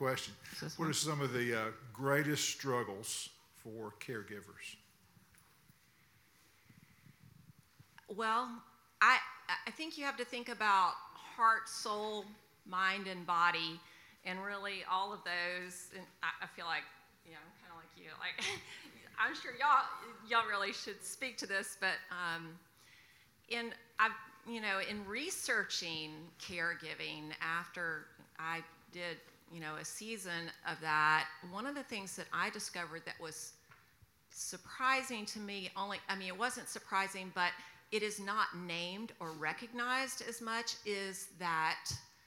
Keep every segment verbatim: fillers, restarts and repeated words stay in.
Question. What are some of the uh, greatest struggles for caregivers? Well, I I think you have to think about heart, soul, mind, and body, and really all of those. And I, I feel like, you know, I'm kind of like you. Like, I'm sure y'all y'all really should speak to this, but um, in I've you know in researching caregiving after I did you know a season of that, one of the things that I discovered that was surprising to me. Only I mean, it wasn't surprising, but it is not named or recognized as much, is that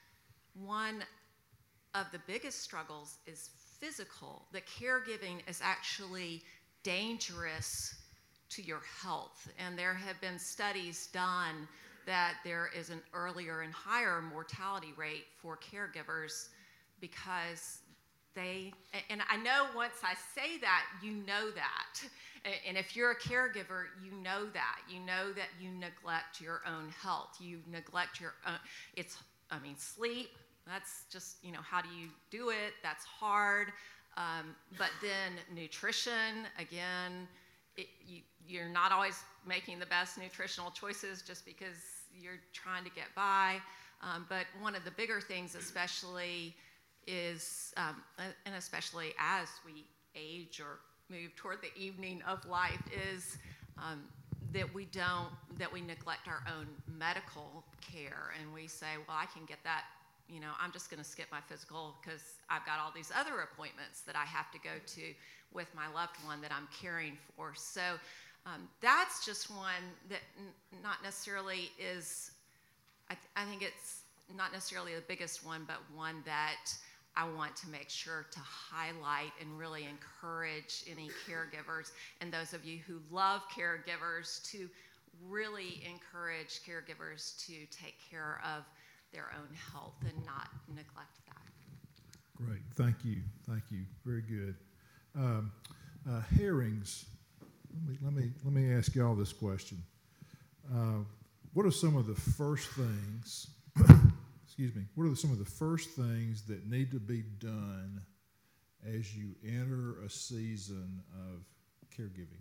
one of the biggest struggles is physical. The caregiving is actually dangerous to your health. And there have been studies done that there is an earlier and higher mortality rate for caregivers because they, and I know once I say that, you know that. And if you're a caregiver, you know that. You know that you neglect your own health. You neglect your own, it's, I mean, sleep, that's just, you know, how do you do it? That's hard. Um, but then nutrition, again, it, you, you're not always making the best nutritional choices just because you're trying to get by. Um, but one of the bigger things especially is, um, and especially as we age or move toward the evening of life, is um, that we don't, that we neglect our own medical care, and we say, well, I can get that, you know, I'm just going to skip my physical because I've got all these other appointments that I have to go to with my loved one that I'm caring for. So um, that's just one that n- not necessarily is, I, th- I think it's not necessarily the biggest one, but one that I want to make sure to highlight and really encourage any caregivers and those of you who love caregivers to really encourage caregivers to take care of their own health and not neglect that. Great, thank you, thank you, very good. Um, uh, Hearings, let me, let me, let me ask y'all this question. Uh, what are some of the first things excuse me, what are some of the first things that need to be done as you enter a season of caregiving?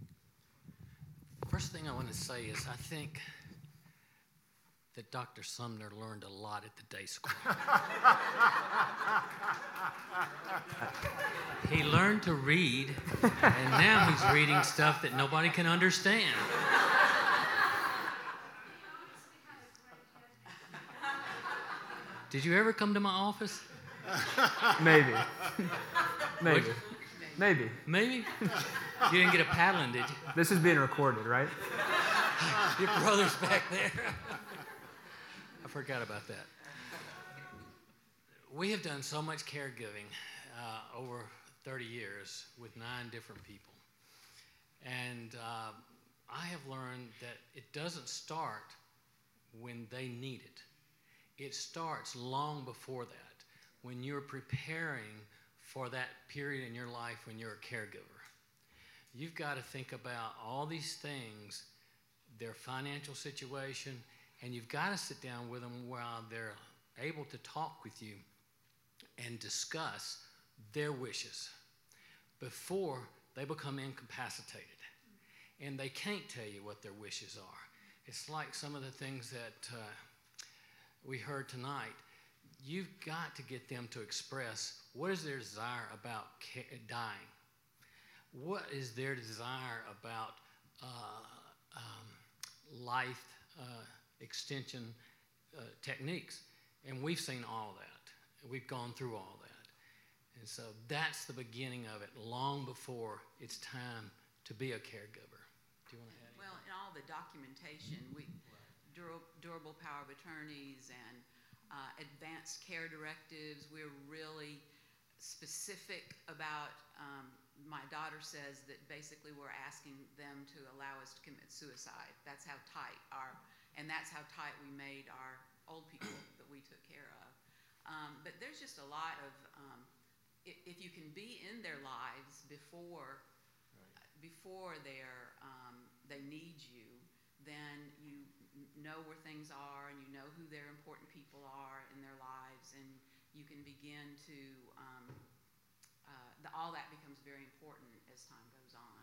First thing I want to say is I think that Doctor Sumner learned a lot at the day school. He learned to read, and now he's reading stuff that nobody can understand. Did you ever come to my office? Maybe. Maybe. What? Maybe. Maybe? You didn't get a paddling, did you? This is being recorded, right? Your brother's back there. I forgot about that. We have done so much caregiving uh, over thirty years with nine different people. And uh, I have learned that it doesn't start when they need it. It starts long before that, when you're preparing for that period in your life when you're a caregiver. You've got to think about all these things, their financial situation, and you've got to sit down with them while they're able to talk with you and discuss their wishes before they become incapacitated. And they can't tell you what their wishes are. It's like some of the things that uh, we heard tonight. You've got to get them to express what is their desire about ca- dying. What is their desire about uh, um, life uh, extension uh, techniques? And we've seen all that. We've gone through all that. And so that's the beginning of it, long before it's time to be a caregiver. Do you want to add anything? Well, in all the documentation, we Dur- durable power of attorneys and uh, advanced care directives. We're really specific about, um, my daughter says that basically we're asking them to allow us to commit suicide. That's how tight our, and that's how tight we made our old people that we took care of. Um, but there's just a lot of, um, if, if you can be in their lives before, right. before they're, um, they need you, then you know where things are and you know who their important people are in their lives, and you can begin to, um, uh, the, all that becomes very important as time goes on.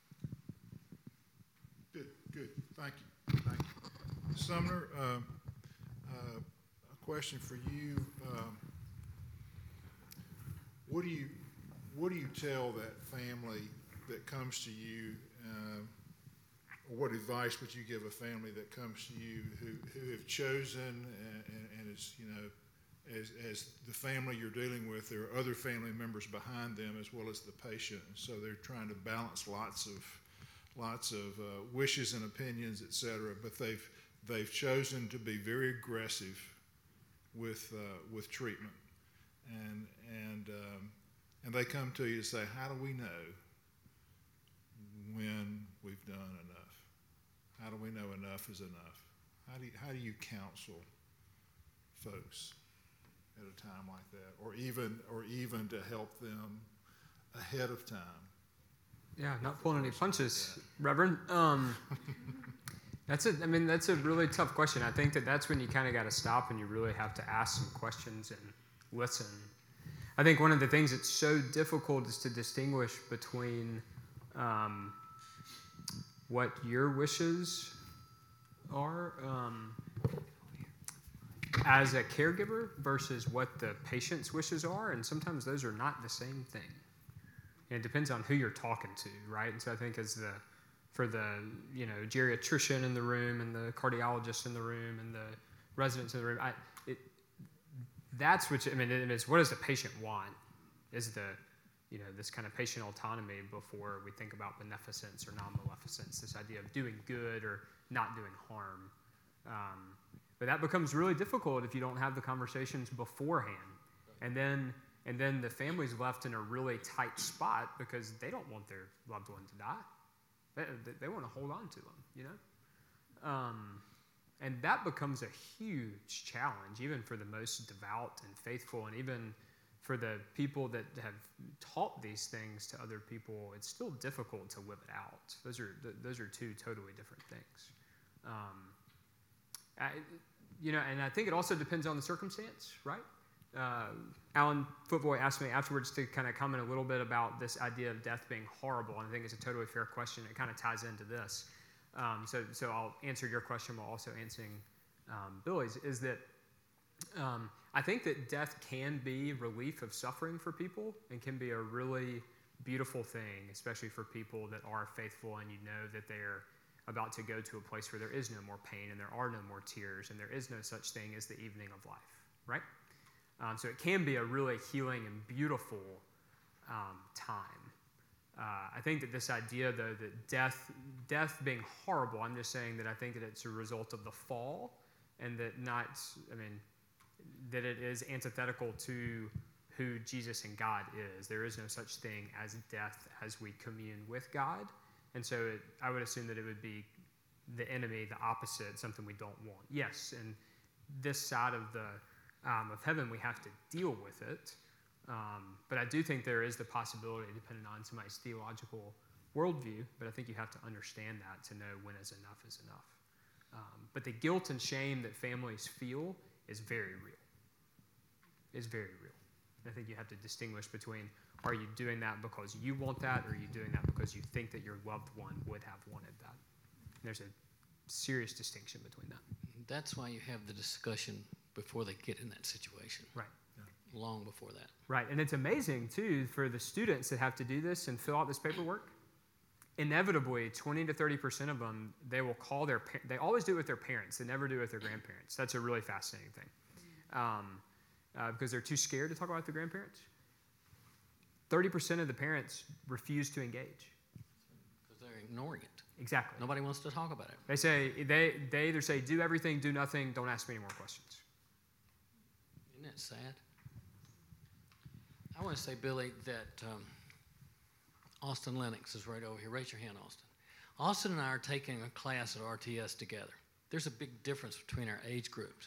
Good, good. Thank you. Thank you. Sumner, uh, uh, a question for you. Um, what do you what do you tell that family that comes to you, uh, or what advice would you give a family that comes to you who, who have chosen and, and, and is, you know, as, as the family you're dealing with, there are other family members behind them as well as the patient, and so they're trying to balance lots of lots of uh, wishes and opinions, et cetera, but they've they've chosen to be very aggressive with uh, with treatment, and and um, and they come to you to say, how do we know when we've done enough? How do we know enough is enough? How do you, how do you counsel folks at a time like that, or even or even to help them ahead of time? Yeah, not pulling any punches, Reverend. Um, that's a, I mean, that's a really tough question. I think that that's when you kind of got to stop and you really have to ask some questions and listen. I think one of the things that's so difficult is to distinguish between um, what your wishes are um, as a caregiver versus what the patient's wishes are, and sometimes those are not the same thing. And it depends on who you're talking to, right? And so I think as the, for the, you know, geriatrician in the room and the cardiologist in the room and the residents in the room, I, it, that's what, I mean, it is, what does the patient want? Is the, you know, this kind of patient autonomy before we think about beneficence or non-maleficence, this idea of doing good or not doing harm. Um, but that becomes really difficult if you don't have the conversations beforehand. And then And then the family's left in a really tight spot because they don't want their loved one to die. They, they, they want to hold on to them, you know? Um, and that becomes a huge challenge, even for the most devout and faithful, and even for the people that have taught these things to other people. It's still difficult to live it out. Those are, those are two totally different things. Um, I, you know, and I think it also depends on the circumstance, right? Uh, Alan Footboy asked me afterwards to kind of comment a little bit about this idea of death being horrible, and I think it's a totally fair question. It kind of ties into this. Um, so, so I'll answer your question while also answering um, Billy's, is that um, I think that death can be relief of suffering for people and can be a really beautiful thing, especially for people that are faithful and you know that they're about to go to a place where there is no more pain and there are no more tears and there is no such thing as the evening of life, right? Um, so it can be a really healing and beautiful um, time. Uh, I think that this idea, though, that death, death being horrible, I'm just saying that I think that it's a result of the fall, and that not, I mean, that it is antithetical to who Jesus and God is. There is no such thing as death as we commune with God, and so it, I would assume that it would be the enemy, the opposite, something we don't want. Yes, and this side of the Um, of heaven, we have to deal with it. Um, but I do think there is the possibility, depending on somebody's theological worldview, but I think you have to understand that to know when is enough is enough. Um, but the guilt and shame that families feel is very real. It's very real. I think you have to distinguish between, are you doing that because you want that, or are you doing that because you think that your loved one would have wanted that? And there's a serious distinction between that. That's why you have the discussion before they get in that situation. Right. Yeah. Long before that. Right. And it's amazing, too, for the students that have to do this and fill out this paperwork. Inevitably, twenty to thirty percent of them, they will call their pa- they always do it with their parents. They never do it with their grandparents. That's a really fascinating thing. Um, uh, because they're too scared to talk about their grandparents. thirty percent of the parents refuse to engage. Because they're ignoring it. Exactly. Nobody wants to talk about it. They say, they, they either say, do everything, do nothing, don't ask me any more questions. Isn't that sad? I want to say, Billy, that um, Austin Lennox is right over here. Raise your hand, Austin. Austin and I are taking a class at R T S together. There's a big difference between our age groups.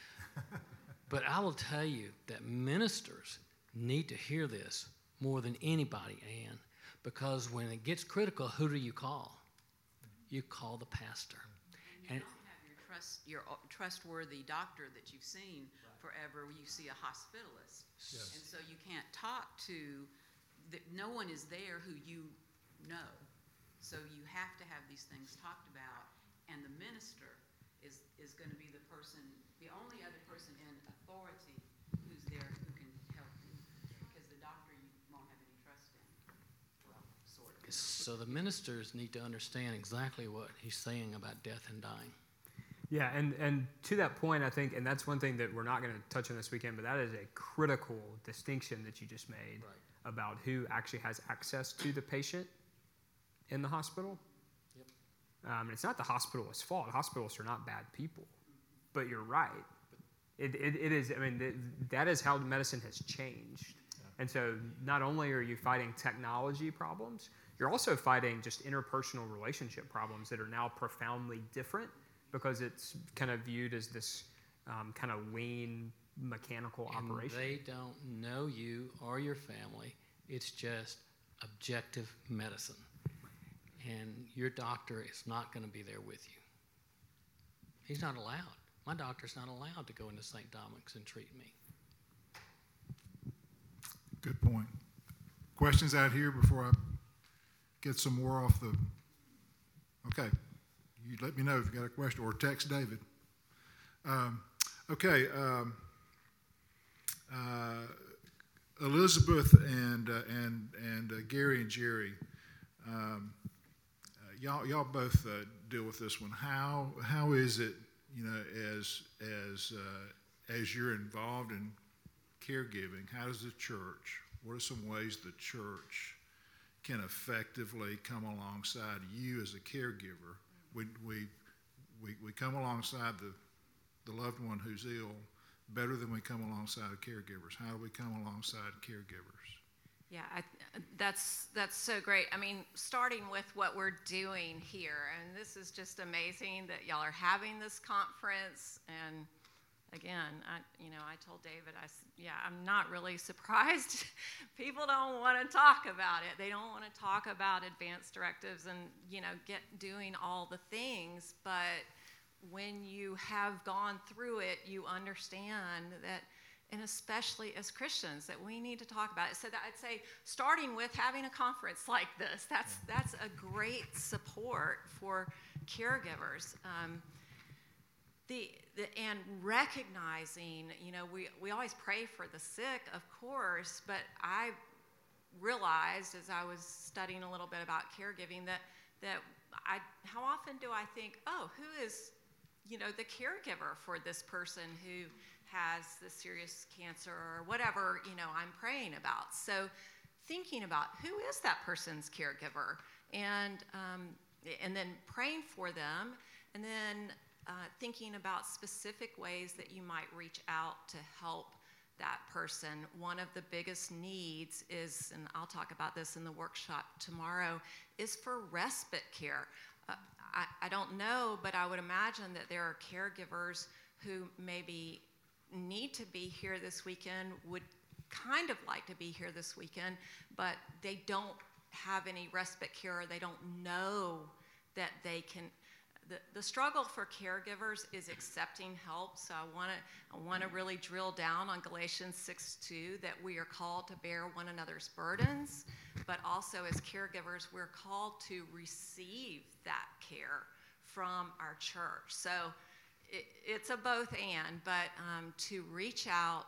But I will tell you that ministers need to hear this more than anybody, Ann, because when it gets critical, who do you call? You call the pastor. And you And don't have your trust your uh, trustworthy doctor that you've seen forever. You see a hospitalist, Yes. and so you can't talk to. The, no one is there who you know, so you have to have these things talked about. And the minister is is going to be the person, the only other person in authority who's there who can help you, because the doctor you won't have any trust in. Well, sort of. So the ministers need to understand exactly what he's saying about death and dying. Yeah, and, and to that point, I think, and that's one thing that we're not going to touch on this weekend, but that is a critical distinction that you just made Right. about who actually has access to the patient in the hospital. Yep. Um, and it's not the hospitalist's fault. Hospitalists are not bad people. But you're right. It, it, it is, I mean, th- that is how medicine has changed. And so not only are you fighting technology problems, you're also fighting just interpersonal relationship problems that are now profoundly different because it's kind of viewed as this um, kind of lean mechanical And operation. they don't know you or your family. It's just objective medicine. And your doctor is not going to be there with you. He's not allowed. My doctor's not allowed to go into Saint Dominic's and treat me. Good point. Questions out here before I get some more off the. Okay, you let me know if you got a question, or text David. Um, okay, um, uh, Elizabeth and uh, and and uh, Gary and Jerry, um, uh, y'all y'all both uh, deal with this one. How how is it, you know, as as uh, as you're involved in caregiving, how does the church, what are some ways the church can effectively come alongside you as a caregiver? We, we, we, we come alongside the, the loved one who's ill better than we come alongside of caregivers. How do we come alongside caregivers? Yeah, I, that's that's so great. I mean, starting with what we're doing here, and this is just amazing that y'all are having this conference. And again, I, you know, I told David, I s- yeah, I'm not really surprised. People don't want to talk about it. They don't want to talk about advanced directives and, you know, get doing all the things. But when you have gone through it, you understand that, and especially as Christians, that we need to talk about it. So that I'd say, starting with having a conference like this, that's that's a great support for caregivers. Um, the, the and recognizing, you know, we we always pray for the sick, of course, but I realized as I was studying a little bit about caregiving that that I how often do I think, oh, who is, you know, the caregiver for this person who has this serious cancer or whatever, you know, I'm praying about. So thinking about who is that person's caregiver, and um, and then praying for them, and then uh, thinking about specific ways that you might reach out to help that person. One of the biggest needs is, and I'll talk about this in the workshop tomorrow, is for respite care. Uh, I, I don't know, but I would imagine that there are caregivers who maybe need to be here this weekend, would kind of like to be here this weekend, but they don't have any respite care, or they don't know that they can. The, the struggle for caregivers is accepting help. So I want to I want to really drill down on Galatians six two, that we are called to bear one another's burdens, but also as caregivers, we're called to receive that care from our church. So it, it's a both and, but um, to reach out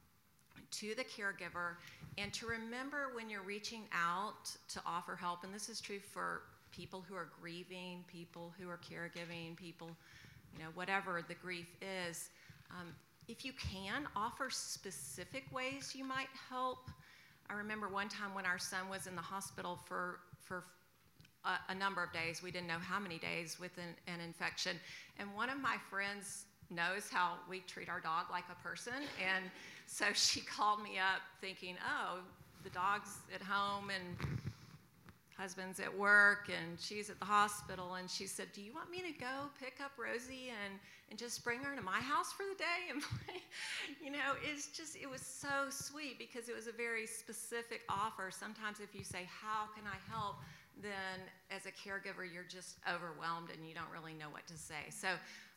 to the caregiver and to remember when you're reaching out to offer help, and this is true for people who are grieving, people who are caregiving, people, you know, whatever the grief is, um, if you can, offer specific ways you might help. I remember one time when our son was in the hospital for, for a, a number of days, we didn't know how many days, with an, an infection, and one of my friends knows how we treat our dog like a person, and so she called me up thinking, oh, the dog's at home and husband's at work and she's at the hospital, and she said, do you want me to go pick up Rosie and, and just bring her to my house for the day? And you know, it's just, it was so sweet because it was a very specific offer. Sometimes if you say, how can I help? Then as a caregiver, you're just overwhelmed and you don't really know what to say. So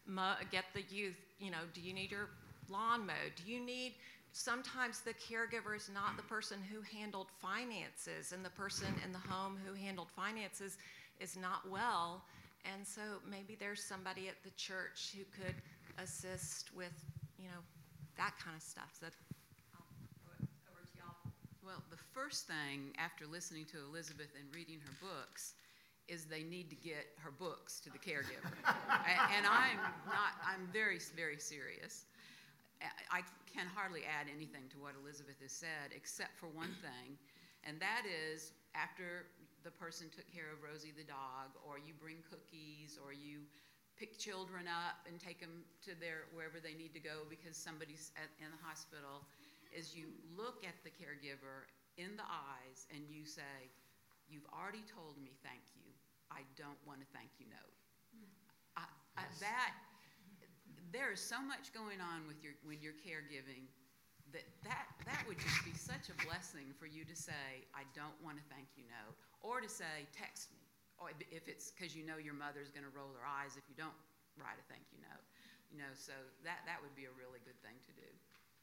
mo- get the youth, you know, do you need your lawn mowed? Do you need, sometimes the caregiver is not the person who handled finances, and the person in the home who handled finances is not well. And so maybe there's somebody at the church who could assist with, you know, that kind of stuff. So I'll throw it over to y'all. Well, the first thing after listening to Elizabeth and reading her books is they need to get her books to the caregiver. A- and I'm not, I'm very, very serious. I can hardly add anything to what Elizabeth has said except for one thing, and that is after the person took care of Rosie the dog, or you bring cookies, or you pick children up and take them to their wherever they need to go because somebody's at, in the hospital, is you look at the caregiver in the eyes and you say, "You've already told me thank you. I don't want a thank you note." I, I, that there is so much going on with your when you're caregiving that, that that would just be such a blessing for you to say, "I don't want a thank you note," or to say, "Text me," or if it's because you know your mother's going to roll her eyes if you don't write a thank you note. You know, so that that would be a really good thing to do.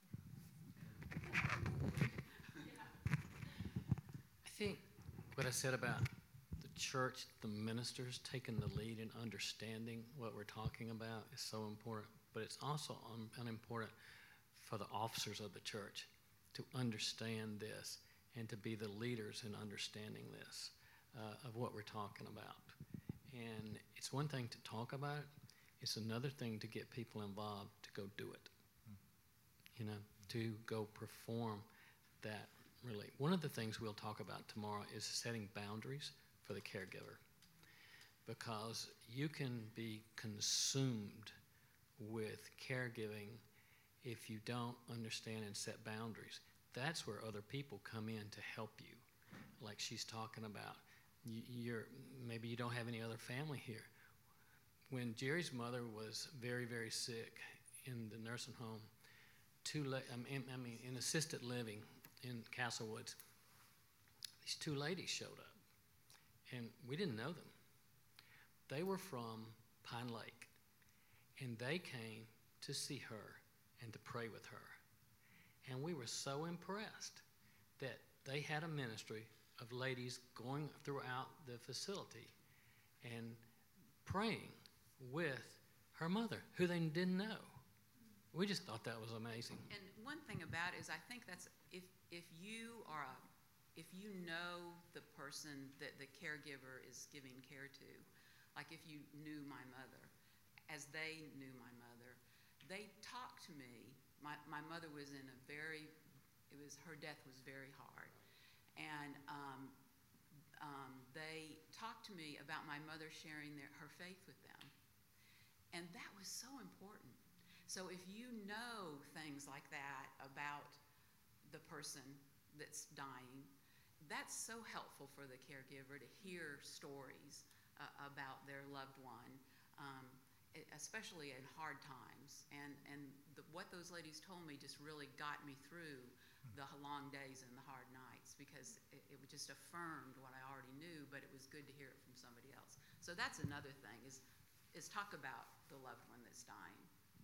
I think what I said about the church, the ministers taking the lead in understanding what we're talking about is so important, but it's also un- unimportant for the officers of the church to understand this and to be the leaders in understanding this, uh, of what we're talking about. And it's one thing to talk about it, it's another thing to get people involved to go do it, you know, to go perform that. Really, one of the things we'll talk about tomorrow is setting boundaries for the caregiver, because you can be consumed with caregiving if you don't understand and set boundaries. That's where other people come in to help you, like she's talking about. You, you're maybe you don't have any other family here. When Jerry's mother was very, very sick in the nursing home, two la- I mean, I mean in assisted living in Castle Woods, these two ladies showed up, and we didn't know them. They were from Pine Lake, and they came to see her and to pray with her. And we were so impressed that they had a ministry of ladies going throughout the facility and praying with her mother, who they didn't know. We just thought that was amazing. And one thing about it is I think that's if if you are a, if you know the person that the caregiver is giving care to, like if you knew my mother, as they knew my mother, they talked to me. My my mother was in a very, it was her death was very hard, and um, um, they talked to me about my mother sharing their, her faith with them, and that was so important. So if you know things like that about the person that's dying, that's so helpful for the caregiver to hear stories uh, about their loved one, um, especially in hard times. And, and the, what those ladies told me just really got me through the long days and the hard nights, because it, it just affirmed what I already knew, but it was good to hear it from somebody else. So that's another thing, is, is talk about the loved one that's dying.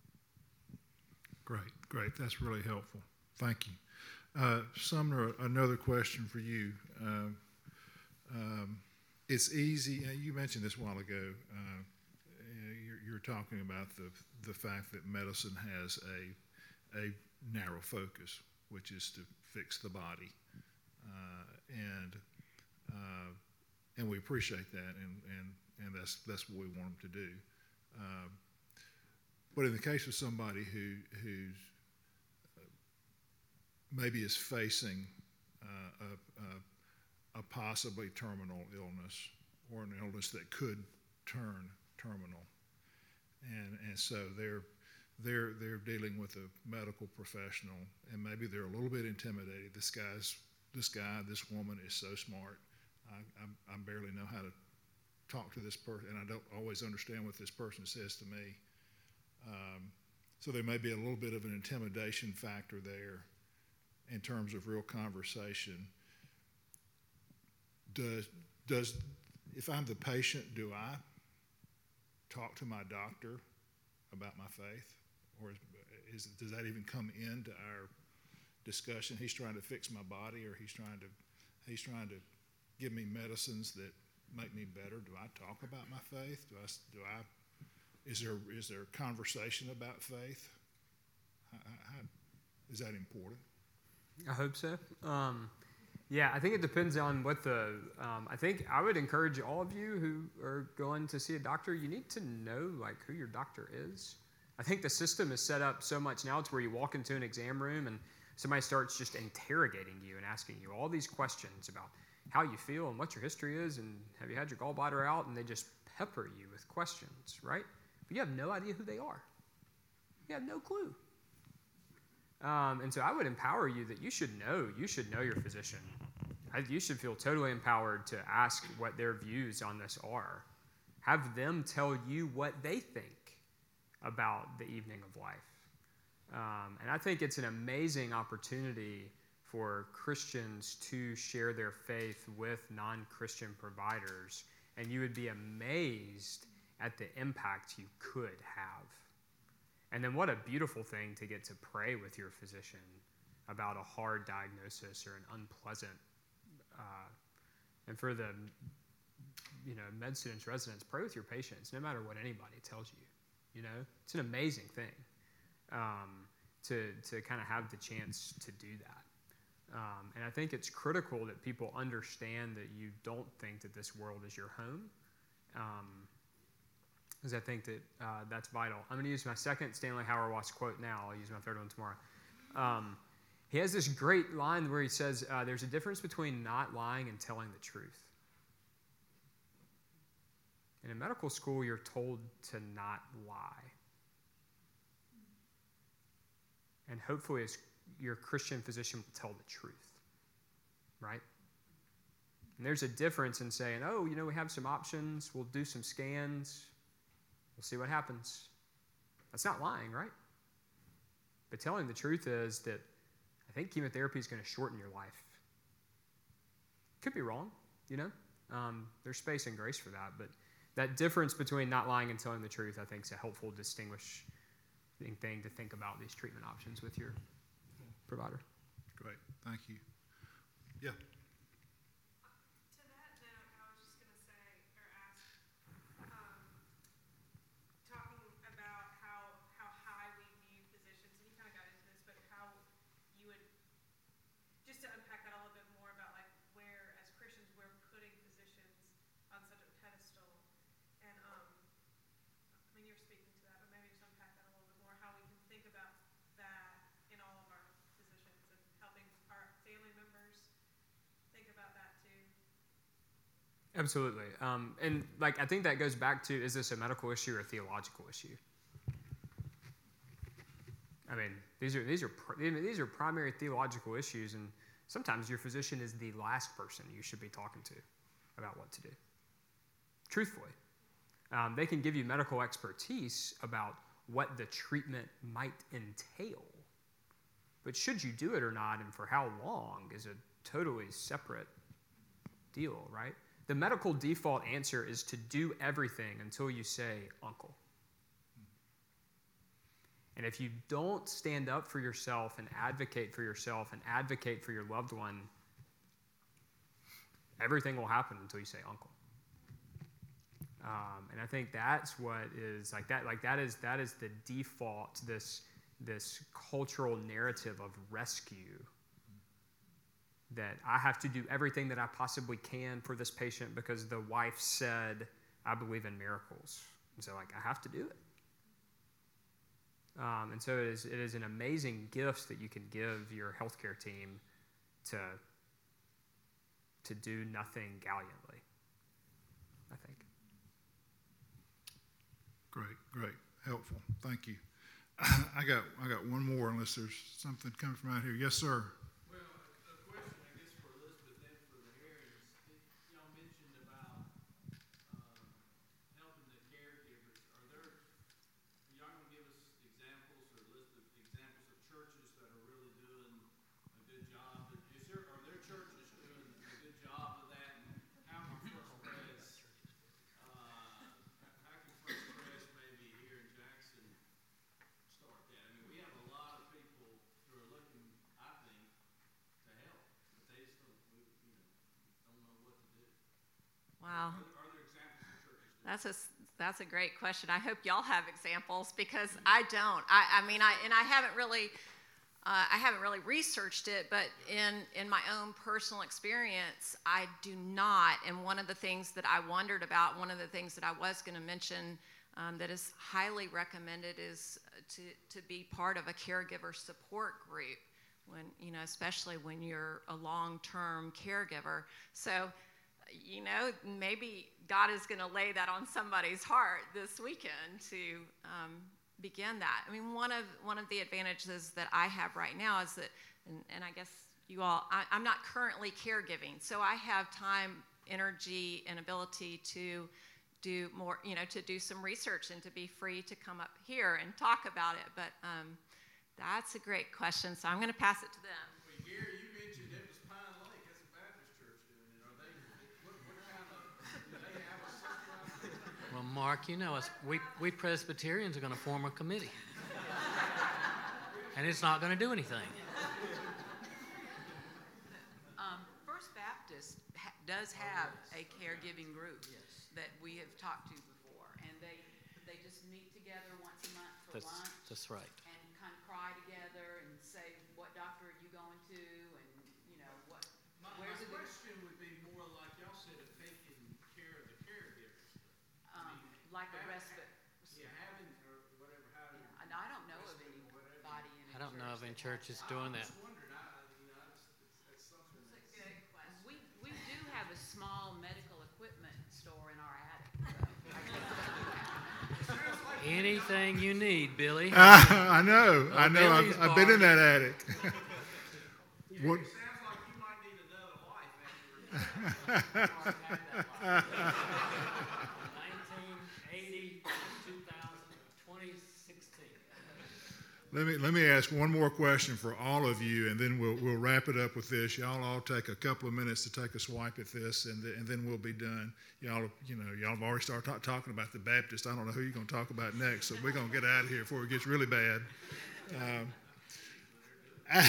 Great, great. That's really helpful. Thank you. Uh, Sumner, another question for you. Um, um, it's easy, uh, you mentioned this a while ago, uh, you're, you're talking about the, the fact that medicine has a, a narrow focus, which is to fix the body. Uh, and uh, and we appreciate that, and, and, and that's, that's what we want them to do. Uh, But in the case of somebody who who's uh, maybe is facing uh, a, a, a possibly terminal illness, or an illness that could turn terminal, and and so they're they're they're dealing with a medical professional, and maybe they're a little bit intimidated. This guy's this guy, this woman is so smart. I I, I barely know how to talk to this person, and I don't always understand what this person says to me. Um, so there may be a little bit of an intimidation factor there in terms of real conversation. Does, does, if I'm the patient, do I talk to my doctor about my faith? Or is, is, does that even come into our discussion? He's trying to fix my body, or he's trying to, he's trying to give me medicines that make me better. Do I talk about my faith? Do I, do I, is there, is there conversation about faith? How, how, is that important? I hope so. Um, yeah, I think it depends on what the, um, I think I would encourage all of you who are going to see a doctor, you need to know like who your doctor is. I think the system is set up so much now to where you walk into an exam room and somebody starts just interrogating you and asking you all these questions about how you feel and what your history is and have you had your gallbladder out, and they just pepper you with questions, right? But you have no idea who they are. You have no clue. Um, and so I would empower you that you should know, you should know your physician. I, you should feel totally empowered to ask what their views on this are. Have them tell you what they think about the evening of life. Um, and I think it's an amazing opportunity for Christians to share their faith with non-Christian providers, and you would be amazed at the impact you could have. And then what a beautiful thing to get to pray with your physician about a hard diagnosis or an unpleasant, uh, and for the you know med students, residents, pray with your patients no matter what anybody tells you. You know, it's an amazing thing um, to to kind of have the chance to do that. Um, and I think it's critical that people understand that you don't think that this world is your home. Um, because I think that uh, that's vital. I'm going to use my second Stanley Hauerwas quote now. I'll use my third one tomorrow. Um, he has this great line where he says, uh, there's a difference between not lying and telling the truth. In a medical school, you're told to not lie. And hopefully as your Christian physician will tell the truth, right? And there's a difference in saying, oh, you know, we have some options. We'll do some scans. We'll see what happens. That's not lying, right? But telling the truth is that I think chemotherapy is going to shorten your life. Could be wrong, you know? Um, there's space and grace for that. But that difference between not lying and telling the truth, I think, is a helpful distinguishing thing to think about these treatment options with your provider. Great. Thank you. Yeah. Absolutely. Um, and like I think that goes back to, is this a medical issue or a theological issue? I mean, these are these are these are primary theological issues, and sometimes your physician is the last person you should be talking to about what to do. Truthfully, um, they can give you medical expertise about what the treatment might entail, but should you do it or not, and for how long, is a totally separate deal, right? The medical default answer is to do everything until you say, uncle. And if you don't stand up for yourself and advocate for yourself and advocate for your loved one, everything will happen until you say, uncle. Um, and I think that's what is like that. Like that is that is the default. This this cultural narrative of rescue. That I have to do everything that I possibly can for this patient because the wife said, I believe in miracles. And so, like, I have to do it. Um, and so it is, it is an amazing gift that you can give your healthcare team to, to do nothing gallantly, I think. Great, great. Helpful. Thank you. I got, I got one more unless there's something coming from out here. Yes, sir. That's a, that's a great question. I hope y'all have examples because I don't. I, I mean, I and I haven't really, uh, I haven't really researched it, but in, in my own personal experience, I do not. And one of the things that I wondered about, one of the things that I was going to mention um, that is highly recommended is to, to be part of a caregiver support group, when, you know, especially when you're a long-term caregiver. So, you know, maybe God is going to lay that on somebody's heart this weekend to um, begin that. I mean, one of one of the advantages that I have right now is that, and, and I guess you all, I, I'm not currently caregiving, so I have time, energy, and ability to do more, you know, to do some research and to be free to come up here and talk about it. But um, that's a great question, so I'm going to pass it to them. Well, Gary, you mentioned it was Pine Lake. That's a Baptist church doing it. Are they, what, what kind of, do they have a centralized? Well, Mark, you know us. We, we Presbyterians are going to form a committee. And it's not going to do anything. Um, First Baptist ha- does have a caregiving group that we have talked to before, and they they just meet together once a month for That's, lunch that's right. and kind of cry together and say, what doctor are you going to, and you know what. My, where's my it? question would be more like y'all said of taking care of the caregivers. Um, like a respite. Yeah, having or whatever, how do you? And I don't know of anybody in a I don't know of any church churches doing that. I was wondering, I, you know, it's, it's, it's something that's. We, we do have a small medical equipment store in our attic. So Anything you need, Billy. I know, I know. Billy's I've, I've been in that attic. What, It sounds like you might need another life after nineteen eighty, two thousand, twenty sixteen. let me let me ask one more question for all of you, and then we'll we'll wrap it up with this. Y'all all take a couple of minutes to take a swipe at this, and th- and then we'll be done. Y'all, you know, y'all have already started ta- talking about the Baptist. I don't know who you're going to talk about next, so we're going to get out of here before it gets really bad. Um,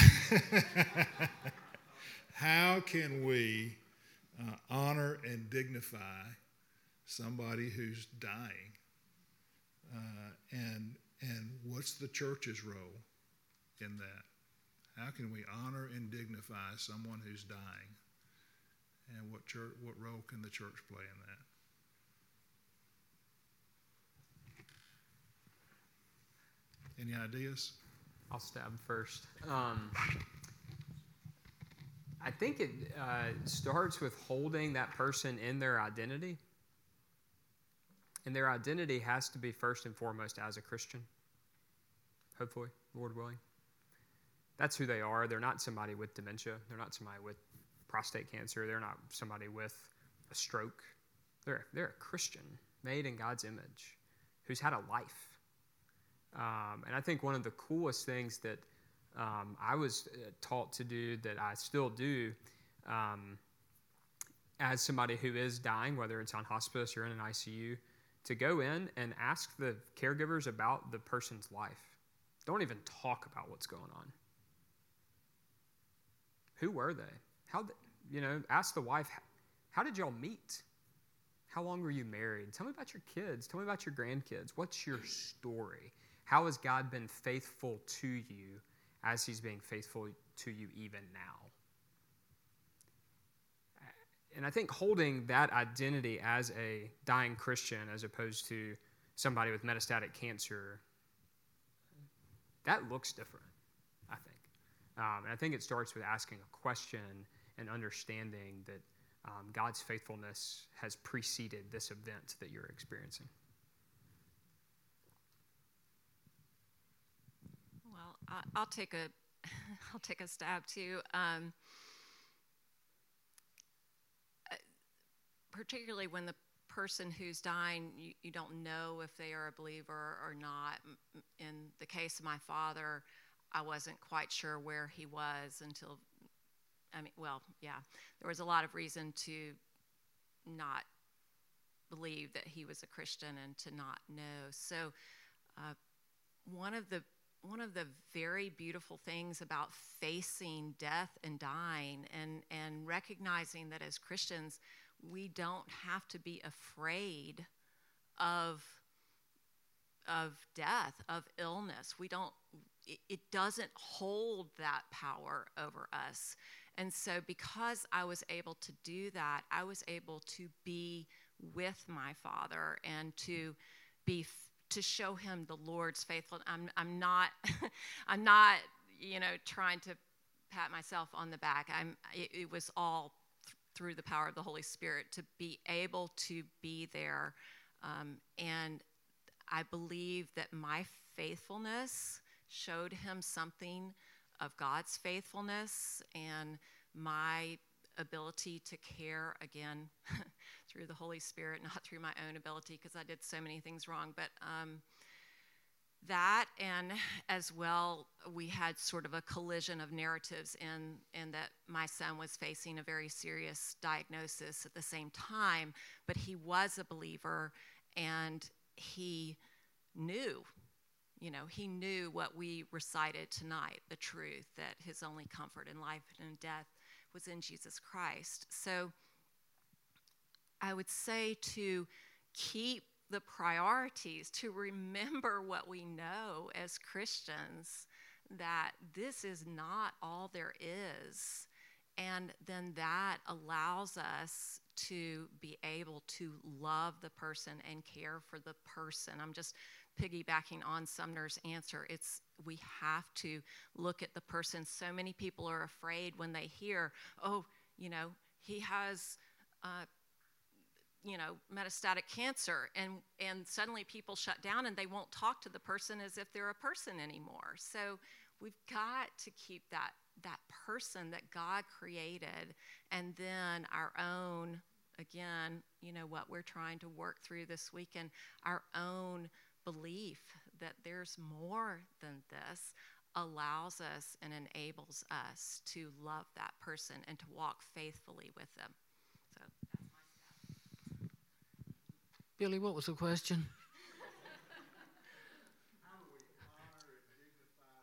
how can we uh, honor and dignify somebody who's dying? Uh, and and what's the church's role in that? How can we honor and dignify someone who's dying? And what church, what role can the church play in that? Any ideas? I'll stab first. Um, I think it uh, starts with holding that person in their identity. And their identity has to be first and foremost as a Christian, hopefully, Lord willing. That's who they are. They're not somebody with dementia. They're not somebody with prostate cancer. They're not somebody with a stroke. They're, they're a Christian made in God's image who's had a life. Um, and I think one of the coolest things that um, I was taught to do, that I still do, um, as somebody who is dying, whether it's on hospice or in an I C U, to go in and ask the caregivers about the person's life. Don't even talk about what's going on. Who were they? How, they, you know, ask the wife, how did y'all meet? How long were you married? Tell me about your kids. Tell me about your grandkids. What's your story? How has God been faithful to you as he's being faithful to you even now? And I think holding that identity as a dying Christian as opposed to somebody with metastatic cancer, that looks different, I think. Um, and I think it starts with asking a question and understanding that um, God's faithfulness has preceded this event that you're experiencing. Well, I- I'll take a, I'll take a stab too. Um, uh, particularly when the person who's dying, you, you don't know if they are a believer or not. M- In the case of my father, I wasn't quite sure where he was until, I mean, well, yeah, there was a lot of reason to not believe that he was a Christian and to not know. So uh, one of the one of the very beautiful things about facing death and dying and, and recognizing that as Christians, we don't have to be afraid of of death, of illness. We don't, it, it doesn't hold that power over us. And so because I was able to do that, I was able to be with my Father and to be, to show him the Lord's faithfulness. I'm, I'm not, I'm not, you know, trying to pat myself on the back. I'm, it, it was all th- through the power of the Holy Spirit to be able to be there. Um, and I believe that my faithfulness showed him something of God's faithfulness, and my ability to care, again, through the Holy Spirit, not through my own ability, because I did so many things wrong. But um, that, and as well, we had sort of a collision of narratives in, in that my son was facing a very serious diagnosis at the same time, but he was a believer, and he knew, you know, he knew what we recited tonight, the truth that his only comfort in life and in death was in Jesus Christ. So I would say to keep the priorities, to remember what we know as Christians, that this is not all there is. And then that allows us to be able to love the person and care for the person. I'm just piggybacking on Sumner's answer. It's, we have to look at the person. So many people are afraid when they hear, oh, you know, he has, uh, you know, metastatic cancer, and, and suddenly people shut down and they won't talk to the person as if they're a person anymore. So we've got to keep that, that person that God created, and then our own, again, you know, what we're trying to work through this weekend, our own belief that there's more than this allows us and enables us to love that person and to walk faithfully with them. So that's my step. Billy, what was the question? How do we honor and dignify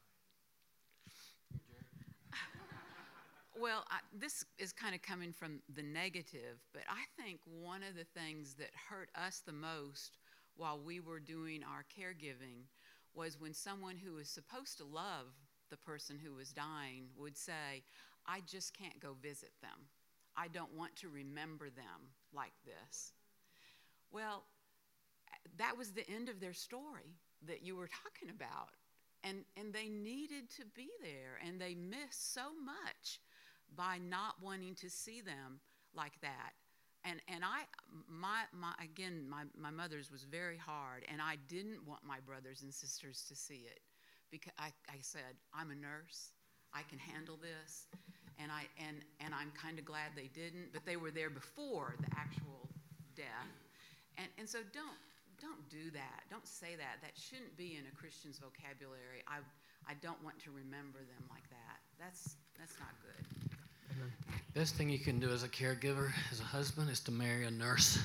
the dying? Well, I, this is kind of coming from the negative, but I think one of the things that hurt us the most while we were doing our caregiving was when someone who was supposed to love the person who was dying would say, I just can't go visit them. I don't want to remember them like this. Well, that was the end of their story that you were talking about. And, and they needed to be there, and they missed so much by not wanting to see them like that. And and I, my, my again, my, my mother's was very hard, and I didn't want my brothers and sisters to see it, because I, I said, I'm a nurse, I can handle this, and I and and I'm kind of glad they didn't, but they were there before the actual death, and and so don't don't do that, don't say that. That shouldn't be in a Christian's vocabulary. I I don't want to remember them like that. That's that's not good. Best thing you can do as a caregiver, as a husband, is to marry a nurse.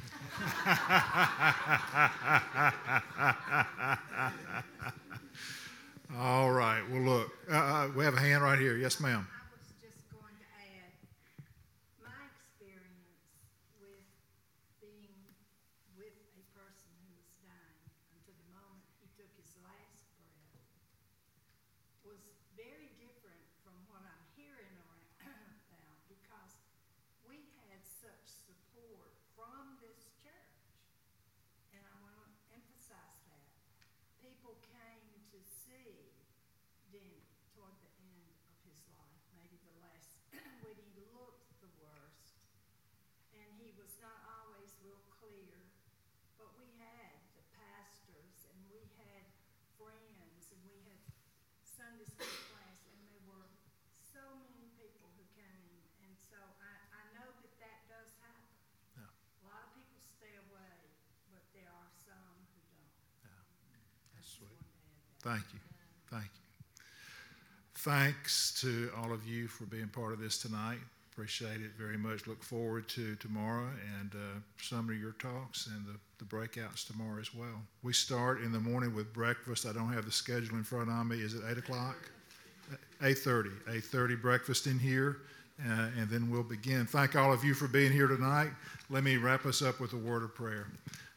All right. Well, look, uh, uh, we have a hand right here. Yes, ma'am. I was just going to add, my experience with being with a person who was dying until the moment he took his last breath was very different from what I'm hearing around about, because we had such support from this church, and I want to emphasize that. People came to see Denny toward the end of his life, maybe the last, when he looked the worst, and he was not always real clear, but we had the pastors, and we had friends, and we had Sunday school class, and there were so many people who came, and so I, I know that that does happen. Yeah. A lot of people stay away, but there are some who don't. Yeah. That's I just sweet. wanted to add that. Thank you. Thank you. Thanks to all of you for being part of this tonight. Appreciate it very much. Look forward to tomorrow and uh, some of your talks and the, the breakouts tomorrow as well. We start in the morning with breakfast. I don't have the schedule in front of me. Is it eight o'clock? eight thirty. eight thirty breakfast in here, uh, and then we'll begin. Thank all of you for being here tonight. Let me wrap us up with a word of prayer.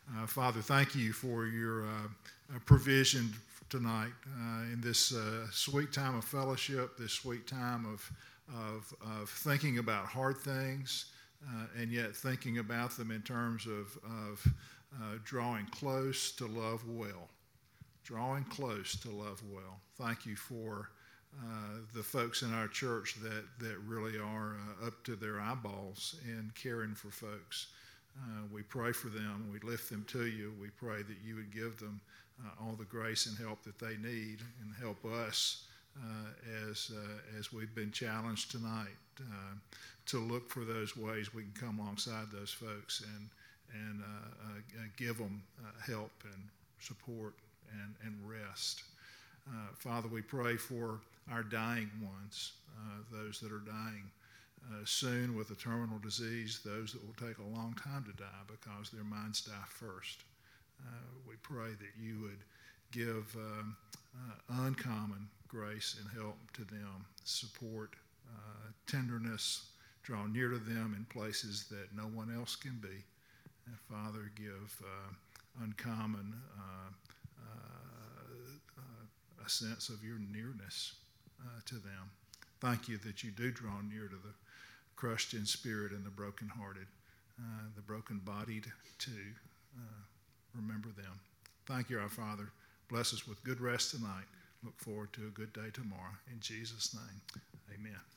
Uh, Father, thank you for your uh, uh, provision tonight uh, in this uh, sweet time of fellowship, this sweet time of, of, of thinking about hard things, uh, and yet thinking about them in terms of, of uh, drawing close to love well. Drawing close to love well. Thank you for uh, the folks in our church that, that really are uh, up to their eyeballs in caring for folks. Uh, we pray for them. We lift them to you. We pray that you would give them uh, all the grace and help that they need, and help us uh, as uh, as we've been challenged tonight uh, to look for those ways we can come alongside those folks and and uh, uh, give them uh, help and support and and rest. Uh, Father, we pray for our dying ones, uh, those that are dying Uh, soon with a terminal disease, those that will take a long time to die because their minds die first. Uh, we pray that you would give um, uh, uncommon grace and help to them, support, uh, tenderness, draw near to them in places that no one else can be. And Father, give uh, uncommon uh, uh, uh, a sense of your nearness uh, to them. Thank you that you do draw near to the crushed in spirit and the brokenhearted, uh, the broken-bodied too. Uh, remember them. Thank you, our Father. Bless us with good rest tonight. Look forward to a good day tomorrow. In Jesus' name, amen.